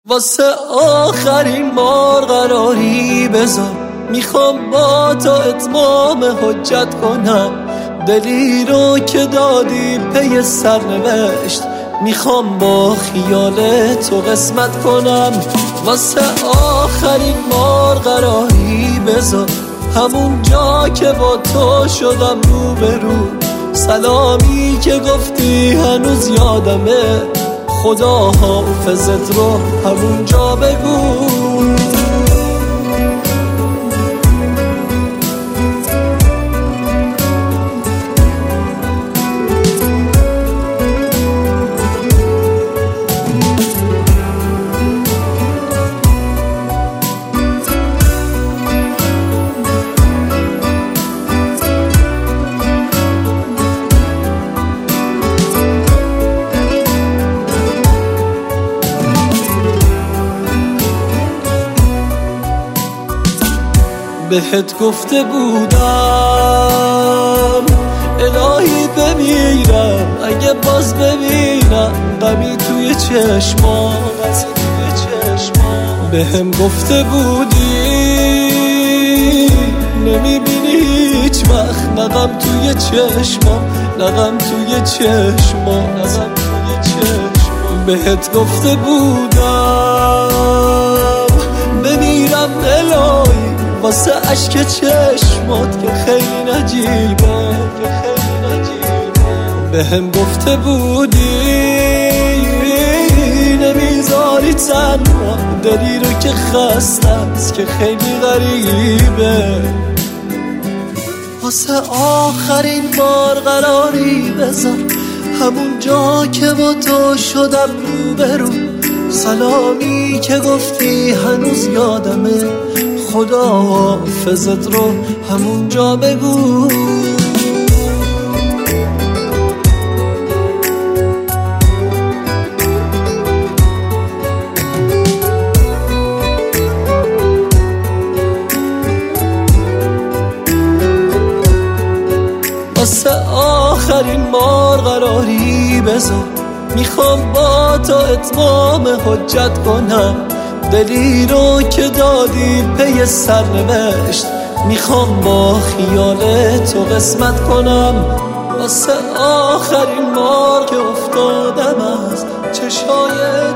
واسه آخرین بار قراری بذار، میخوام با تو اتمام حجت کنم. دلی رو که دادی پی سرنوشت، میخوام با خیال تو قسمت کنم. واسه آخرین بار قراری بذار، همون جا که با تو شدم روبرو. سلامی که گفتی هنوز یادمه، خدا حافظت رو همون جا بگو. بهت گفته بودم الهی بمیرم اگه باز ببینم غمی توی چشمام. بهم گفته بودی نمیبینی هیچ وقت نغم توی چشمام، نغم توی چشمام. بهت گفته بودم بمیرم الهی واسه عشق چشمات که خیلی نجیبه. بهم گفته بودی نمیذاری تنها دلی رو که خسته است که خیلی غریبه. واسه آخرین بار قراری بذار، همون جا که با تو شدم روبرو. سلامی که گفتی هنوز یادمه، خدا حافظت رو همون جا بگو. واسه آخرین بار قراری بذار، میخوام با تو اتمام حجت کنم. دلی رو که دادی پی سرنوشت، میخوام با خیال تو قسمت کنم. واسه آخرین بار که افتادم از چشای